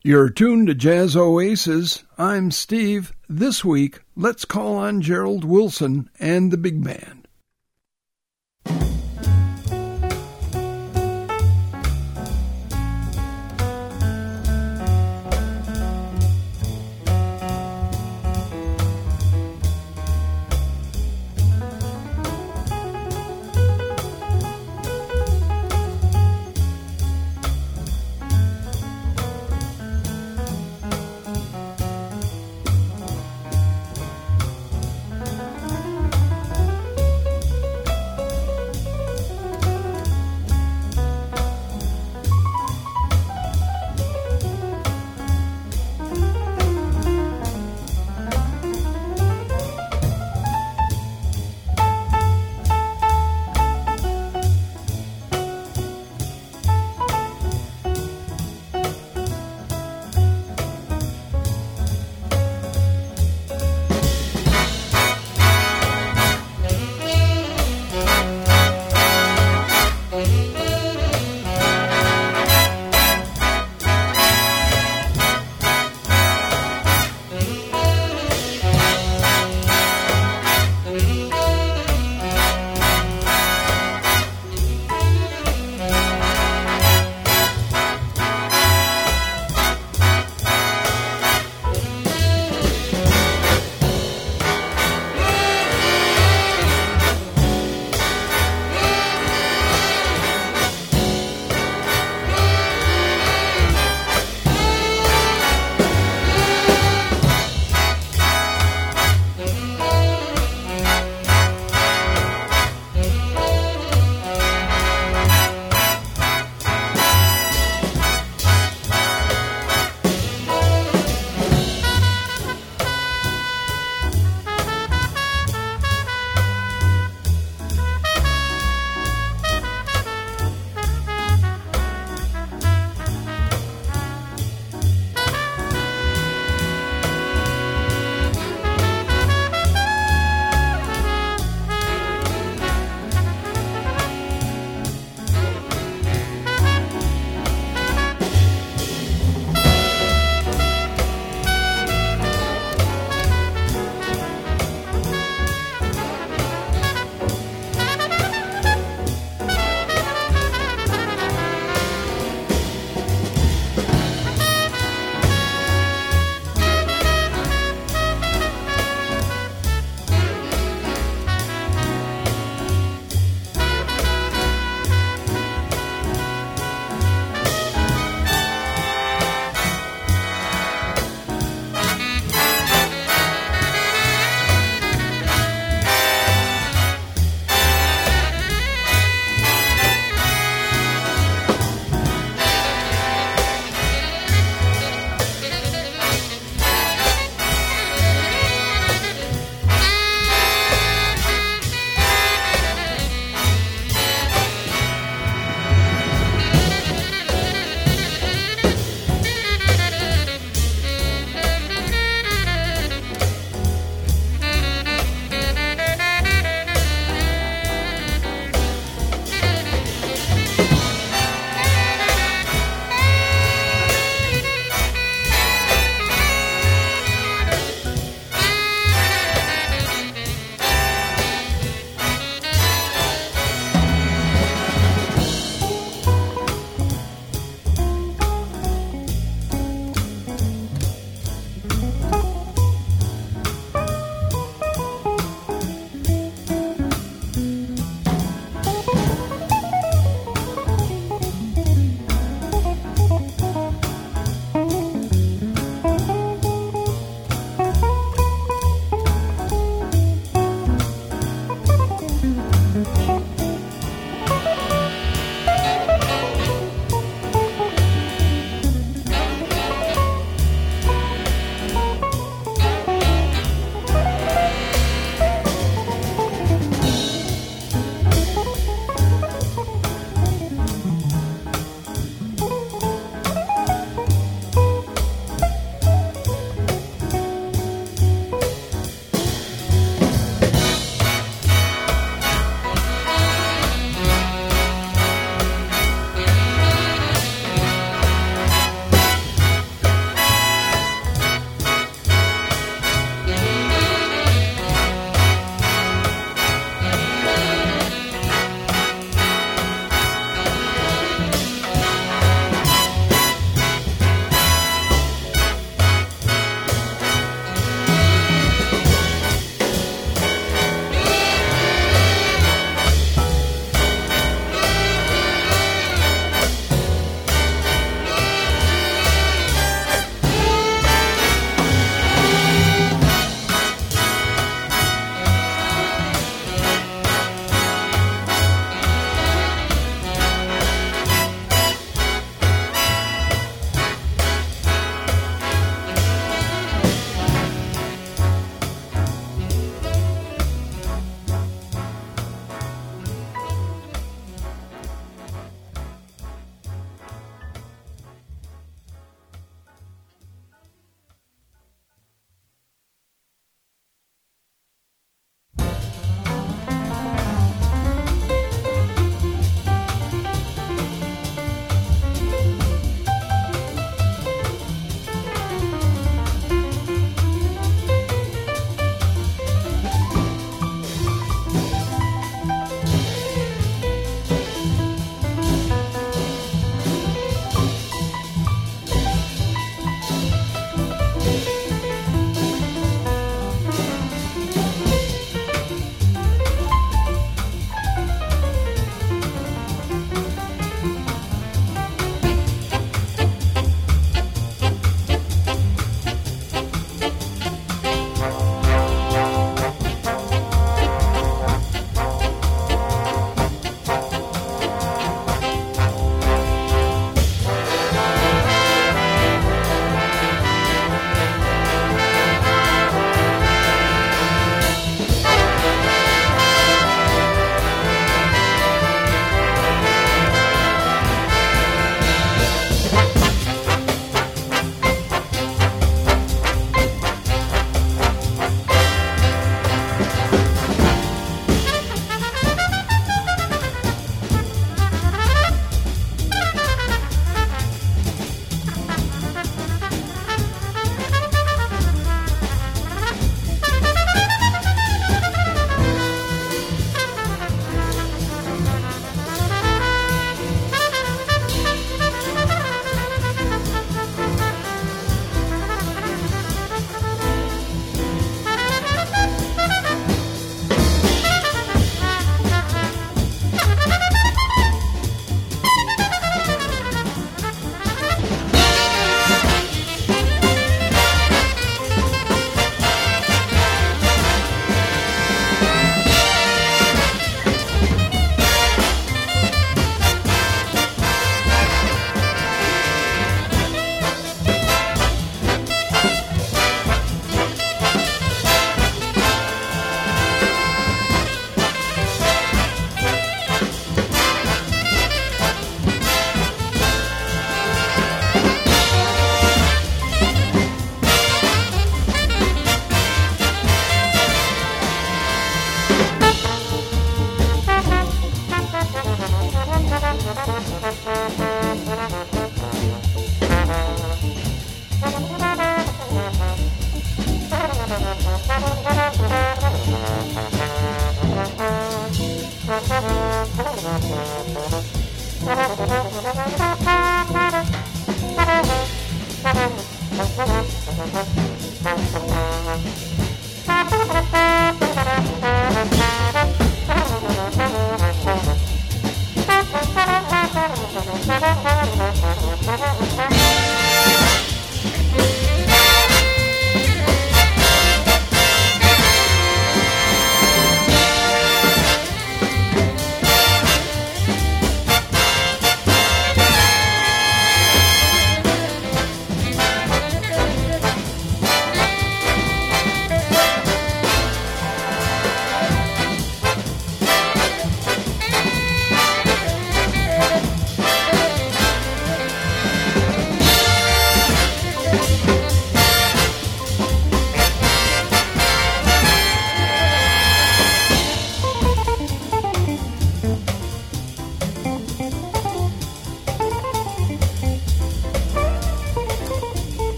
You're tuned to Jazz Oasis. I'm Steve. This week, let's call on Gerald Wilson and the Big Band.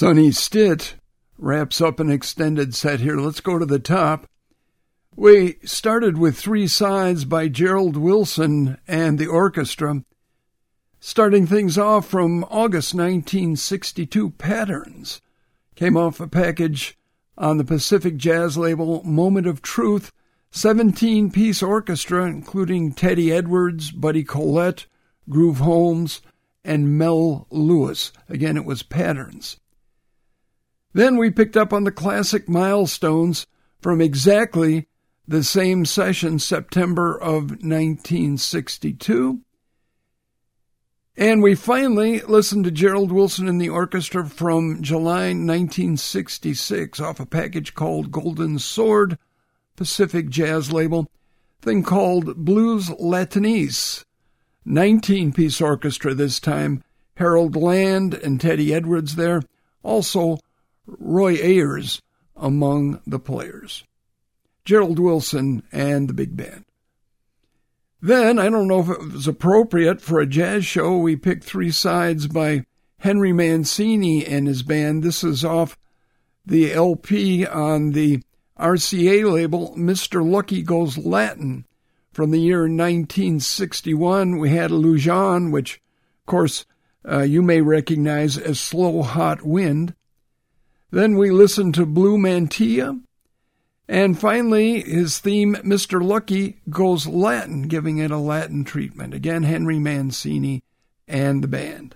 Sonny Stitt wraps up an extended set here. Let's go to the top. We started with 3 sides by Gerald Wilson and the orchestra, starting things off from August 1962, Patterns. Came off a package on the Pacific Jazz label, Moment of Truth, 17-piece orchestra, including Teddy Edwards, Buddy Collette, Groove Holmes, and Mel Lewis. Again, it was Patterns. Then we picked up on the classic Milestones from exactly the same session, September of 1962. And we finally listened to Gerald Wilson and the orchestra from July 1966 off a package called Golden Sword, Pacific Jazz label, thing called Blues Latinese. 19-piece orchestra this time, Harold Land and Teddy Edwards there, also Roy Ayers among the players. Gerald Wilson and the big band. Then, I don't know if it was appropriate for a jazz show, we picked 3 sides by Henry Mancini and his band. This is off the LP on the RCA label, Mr. Lucky Goes Latin. From the year 1961, we had Lujan, which, of course, you may recognize as Slow Hot Wind. Then we listened to Blue Mantilla. And finally, his theme, Mr. Lucky Goes Latin, giving it a Latin treatment. Again, Henry Mancini and the band.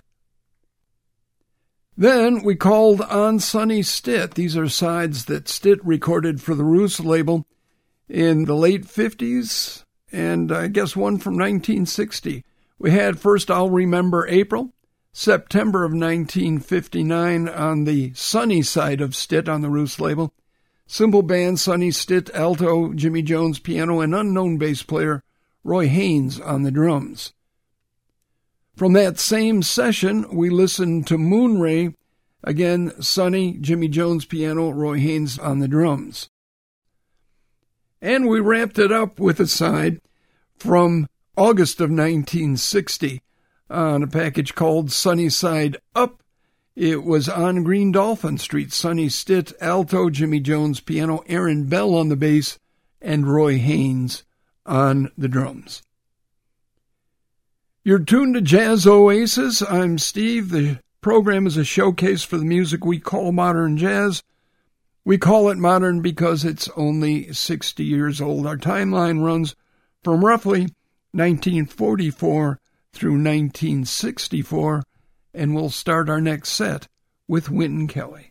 Then we called on Sonny Stitt. These are sides that Stitt recorded for the Roost label in the late 50s, and I guess one from 1960. We had first I'll Remember April, September of 1959 on the Sonny side of Stitt on the Roost label. Simple band, Sonny Stitt, alto, Jimmy Jones, piano, and unknown bass player Roy Haynes on the drums. From that same session, we listened to Moonray, again, Sonny, Jimmy Jones, piano, Roy Haynes on the drums. And we wrapped it up with a side from August of 1960 on a package called Sunny Side Up. It was on Green Dolphin Street. Sonny Stitt, alto, Jimmy Jones, piano, Aaron Bell on the bass, and Roy Haynes on the drums. You're tuned to Jazz Oasis. I'm Steve. The program is a showcase for the music we call modern jazz. We call it modern because it's only 60 years old. Our timeline runs from roughly 1944 through 1964. And we'll start our next set with Wynton Kelly.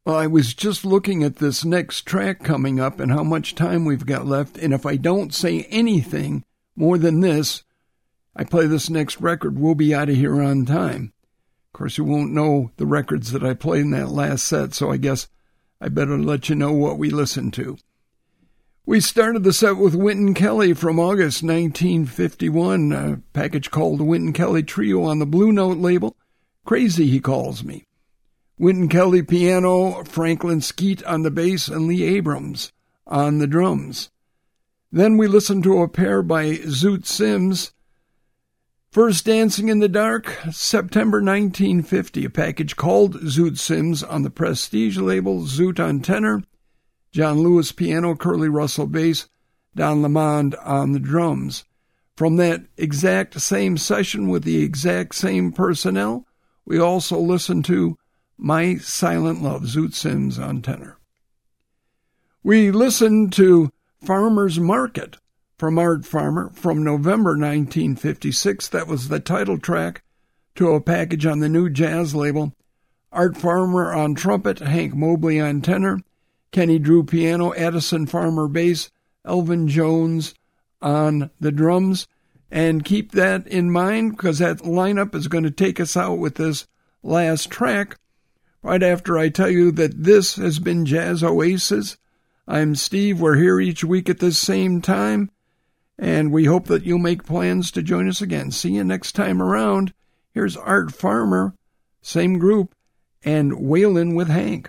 Well, I was just looking at this next track coming up and how much time we've got left, and if I don't say anything more than this, I play this next record, we'll be out of here on time. Of course, you won't know the records that I played in that last set, so I guess I better let you know what we listened to. We started the set with Wynton Kelly from August 1951, a package called the Wynton Kelly Trio on the Blue Note label. Crazy, he calls me. Wynton Kelly piano, Franklin Skeet on the bass, and Lee Abrams on the drums. Then we listened to a pair by Zoot Sims. First Dancing in the Dark, September 1950, a package called Zoot Sims on the Prestige label, Zoot on tenor, John Lewis piano, Curly Russell bass, Don Lamond on the drums. From that exact same session with the exact same personnel, we also listened to My Silent Love, Zoot Sims on tenor. We listened to Farmer's Market from Art Farmer from November 1956. That was the title track to a package on the New Jazz label. Art Farmer on trumpet, Hank Mobley on tenor, Kenny Drew piano, Addison Farmer bass, Elvin Jones on the drums. And keep that in mind because that lineup is going to take us out with this last track right after I tell you that this has been Jazz Oasis. I'm Steve. We're here each week at this same time, and we hope that you'll make plans to join us again. See you next time around. Here's Art Farmer, same group, and Waylon with Hank.